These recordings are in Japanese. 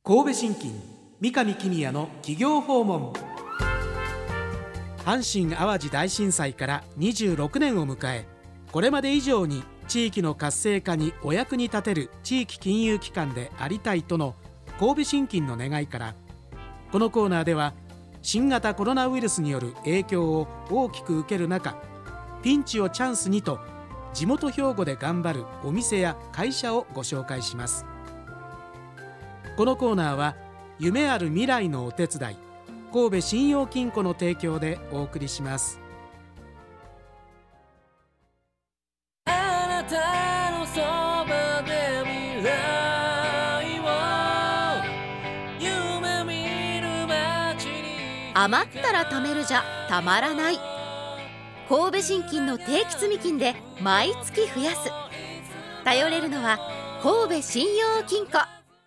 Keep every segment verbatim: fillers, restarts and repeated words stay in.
神戸信金三上公也の企業訪問。阪神・淡路大震災からにじゅうろくねんを迎え、これまで以上に地域の活性化にお役に立てる地域金融機関でありたいとの神戸信金の願いから、このコーナーでは新型コロナウイルスによる影響を大きく受ける中、ピンチをチャンスにと地元兵庫で頑張るお店や会社をご紹介します。このコーナーは夢ある未来のお手伝い、神戸信用金庫の提供でお送りします。 あなたのそばで未来を夢見る街に、 余ったら貯めるじゃたまらない。神戸信金の定期積金で毎月増やす。頼れるのは神戸信用金庫。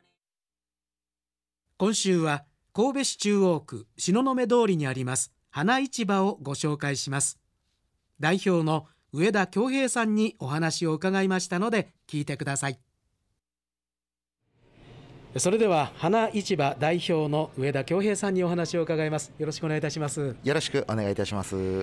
今週は神戸市中央区東雲通りにあります花市場をご紹介します。代表の上田恭平さんにお話を伺いましたので聞いてください。それでは花市場代表の上田恭平さんにお話を伺います。よろしくお願いいたします。 よろしくお願いいたします。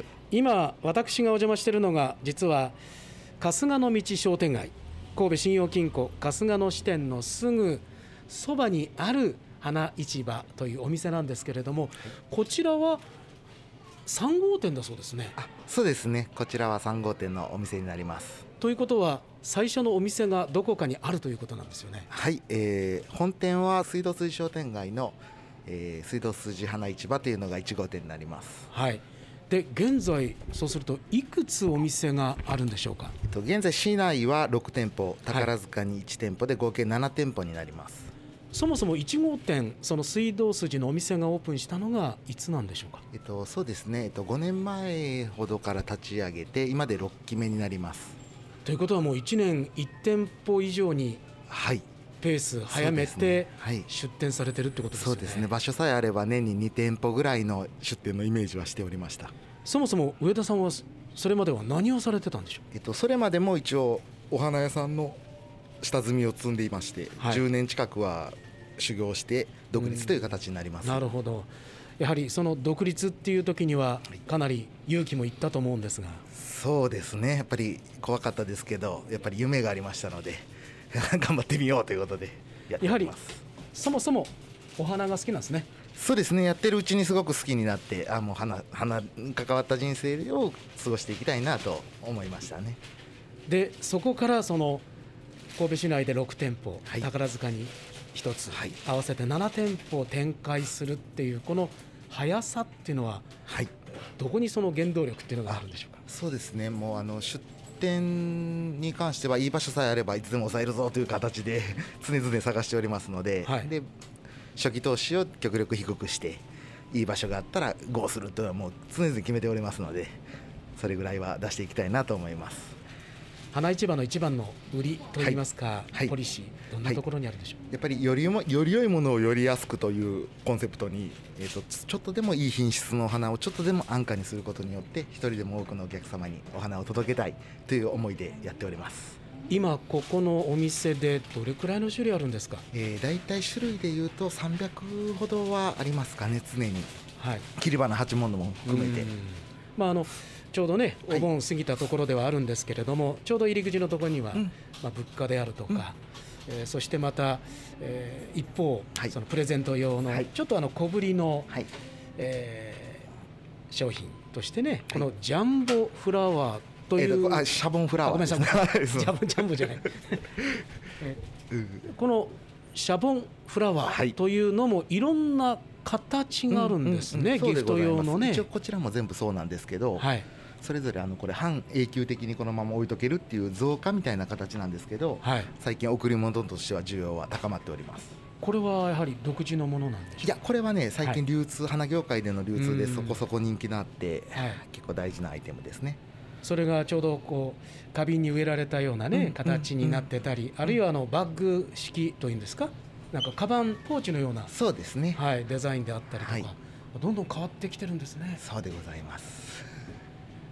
今私がお邪魔しているのが、実は春日の道商店街、神戸信用金庫春日野支店のすぐそばにある花市場というお店なんですけれども、こちらはさん号店だそうですね。 あ、そうですね、こちらはさん号店のお店になります。 ということは最初のお店がどこかにあるということなんですよね。 はい、えー、本店は水道筋商店街の、えー、水道筋花市場というのがいち号店になります。 はい。で現在そうするといくつお店があるんでしょうか。 えっと、現在市内はろく店舗、宝塚にいち店舗で合計なな店舗になります。 そもそもいち号店、その水道筋のお店がオープンしたのがいつなんでしょうか。 えっと、そうですね、えっと、ごねんまえほどから立ち上げて今でろっきめになります。 ということはもういちねんいち店舗以上にペース早めて出店されてるってことですね。 そうですね、場所さえあれば年にに店舗ぐらいの出店のイメージはしておりました。 そもそも上田さんはそれまでは何をされてたんでしょう。 えっと、それまでも一応お花屋さんの下積みを積んでいまして、はい、じゅうねん近くは修行して独立という形になります。 なるほど。やはりその独立っていう時にはかなり勇気もいったと思うんですが。 そうですね、やっぱり怖かったですけど、やっぱり夢がありましたので頑張ってみようということでやっております。 やはりそもそもお花が好きなんですね。 そうですね、やってるうちにすごく好きになって、あ、もう 花, 花に関わった人生を過ごしていきたいなと思いましたね。 でそこからその神戸市内でろく店舗、 はい、 宝塚にひとつ、はい、合わせてなな店舗展開するっていうこの速さっていうのは、はい、どこにその原動力っていうのがあるんでしょうか。 そうですね、もうあの出店に関してはいい場所さえあればいつでも抑えるぞという形で常々探しておりますので、はい、で初期投資を極力低くしていい場所があったらゴーするというのはもう常々決めておりますので、それぐらいは出していきたいなと思います。 花市場の一番の売りといいますか、はい、ポリシーどんなところにあるでしょう。 はい、やっぱりよりもより良いものをより安くというコンセプトに、えーと、ちょっとでもいい品質のお花をちょっとでも安価にすることによって一人でも多くのお客様にお花を届けたいという思いでやっております。 今ここのお店でどれくらいの種類あるんですか。 えー、だいたい種類でいうとさんびゃくほどはありますかね、常に、はい、切り花鉢物も含めて、 まあ、あのちょうどねお盆過ぎたところではあるんですけれども、はい、ちょうど入り口のところには、うんまあ、物価であるとか、うんえー、そしてまた、えー、一方、はい、そのプレゼント用の、はい、ちょっとあの小ぶりの、はいえー、商品としてね、はい、このジャンボフラワーという、 えー、あシャボンフラワーですね。 ごめんなさいジャボンジャンボじゃない、えー、このシャボンフラワーというのもいろんな形があるんですね、ギフト用のね。 一応こちらも全部そうなんですけど、はいそれぞれあのこれ半永久的にこのまま置いとけるっていう造花みたいな形なんですけど、はい、最近贈り物としては需要は高まっております。 これはやはり独自のものなんでしょうか。 いやこれはね最近流通、はい、花業界での流通でそこそこ人気のあって、はい、結構大事なアイテムですね。 それがちょうどこう花瓶に植えられたようなね、うん、形になってたり、うん、あるいはあのバッグ式というんですか、なんかカバンポーチのようなそうですね、 はい、デザインであったりとか、はい、どんどん変わってきてるんですね。 そうでございます。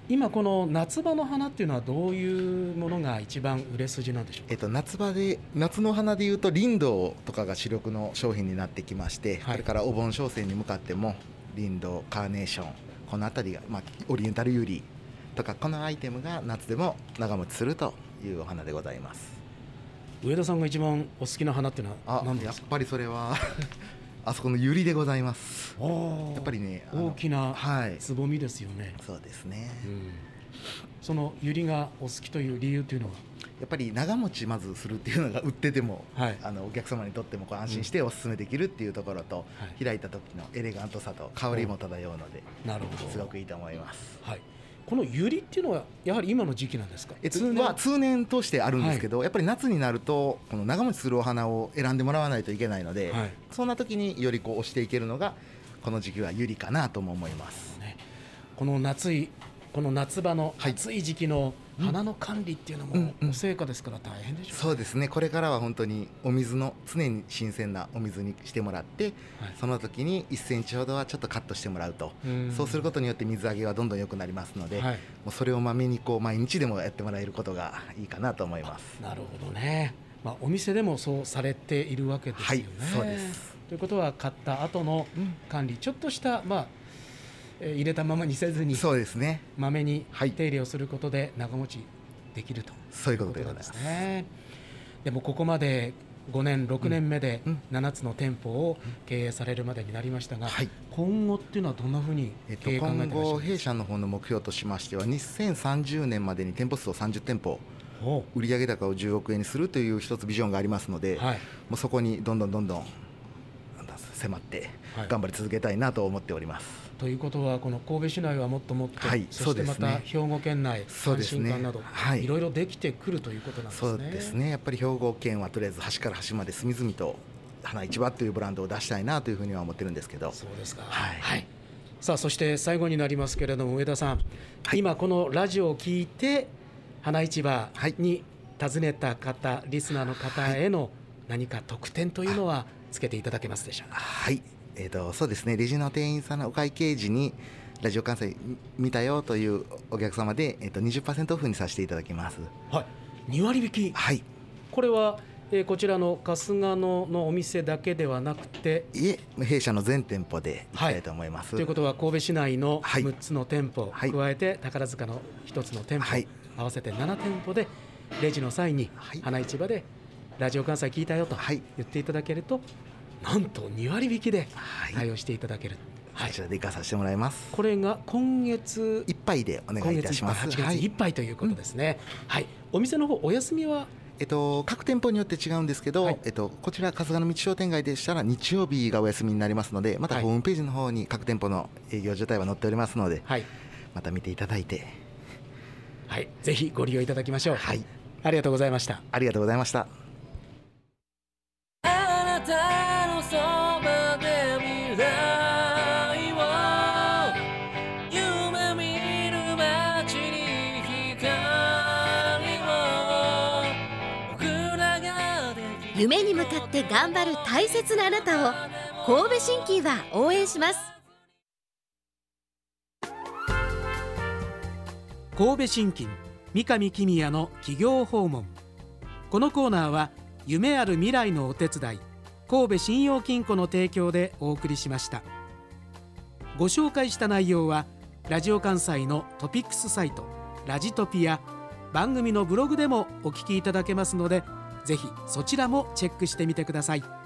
今この夏場の花っていうのはどういうものが一番売れ筋なんでしょうか。 えっと、夏場で夏の花でいうとリンドウとかが主力の商品になってきまして、はい、これからお盆商戦に向かってもリンドウ、カーネーション、この辺りが、まあ、オリエンタルユリとかこのアイテムが夏でも長持ちするというお花でございます。 上田さんが一番お好きな花っていうのは何ですか。 やっぱりそれはあそこのユリでございます。やっぱりね、 大きなつぼみですよね。 はい、そうですね、うん、 そのユリがお好きという理由というのはやっぱり長持ちまずするっていうのが売ってても、はい、あのお客様にとってもこう安心してお勧めできるっていうところと、うん、開いた時のエレガントさと香りも漂うので、なるほど、すごくいいと思います。 はい、このユリっていうのはやはり今の時期なんですか。 え通年は通年通してあるんですけど、はい、やっぱり夏になるとこの長持ちするお花を選んでもらわないといけないので、はい、そんな時によりこう押していけるのがこの時期はユリかなとも思います、ね、 この夏いこの夏場の暑い時期の花の管理っていうのもお成果ですから大変でしょう、ね、 そうですね。これからは本当にお水の常に新鮮なお水にしてもらって、はい、その時にいっセンチほどはちょっとカットしてもらうと、うそうすることによって水揚げはどんどん良くなりますので、はい、もうそれをまめにこう毎日でもやってもらえることがいいかなと思います。 なるほどね、まあ、お店でもそうされているわけですよね。 はい、そうです。 ということは買った後の管理、うん、ちょっとしたまあ入れたままにせずに、 そうですね、 まめに手入れをすることで長持ちできると、 そういうことでございますね。 でもここまでごねんろくねんめでななつの店舗を経営されるまでになりましたが、はい、今後っていうのはどんなふうに経営考えてらっしゃいますか。 今後弊社の方の目標としましてはにせんさんじゅうねんまでに店舗数をさんじゅってんぽ、売上高をじゅうおくえんにするという一つビジョンがありますので、はい、もうそこにどんどんどんどん迫って頑張り続けたいなと思っております、はい。 ということはこの神戸市内はもっともっと、はい、そしてまた兵庫県内、阪神間など、はい、いろいろできてくるということなんですね。 そうですね。やっぱり兵庫県はとりあえず端から端まで隅々と花市場というブランドを出したいなというふうには思ってるんですけど。 そうですか、はいはい、さあそして最後になりますけれども上田さん、はい、今このラジオを聞いて花市場に訪ねた方、リスナーの方への何か特典というのはつけていただけますでしょうか。 はい、えーと、そうですね。レジの店員さんのお会計時にラジオ関西見たよというお客様で、えーと、にじゅっパーセント オフにさせていただきます。 はい、に割引き。はい、これは、えー、こちらの春日野のお店だけではなくて、 いえ、弊社の全店舗でいきたいと思います、 はい、ということは神戸市内のむっつの店舗、はい、加えて宝塚のひとつの店舗、はい、合わせてなな店舗でレジの際に花市場でラジオ関西聞いたよと言っていただけると、なんとに割引きで対応していただける、 はい、こちらで行かさせてもらいます。 これが今月いっぱいでお願いいたします。 はちがついっぱいということですね、はい、うん、はい。お店の方お休みは、 えっと、各店舗によって違うんですけど、はい、えっと、こちら春日野道商店街でしたら日曜日がお休みになりますので、またホームページの方に各店舗の営業状態は載っておりますので、はい、また見ていただいて、 はい、ぜひご利用いただきましょう。 はい、 ありがとうございました。 ありがとうございました。 あなたのそばで未来を夢見る街に光を僕らができる。 夢に向かって頑張る大切なあなたを神戸新規は応援します。 神戸新規三上公也の企業訪問。このコーナーは夢ある未来のお手伝い神戸信用金庫の提供でお送りしました。ご紹介した内容はラジオ関西のトピックスサイトラジトピや番組のブログでもお聞きいただけますので、ぜひそちらもチェックしてみてください。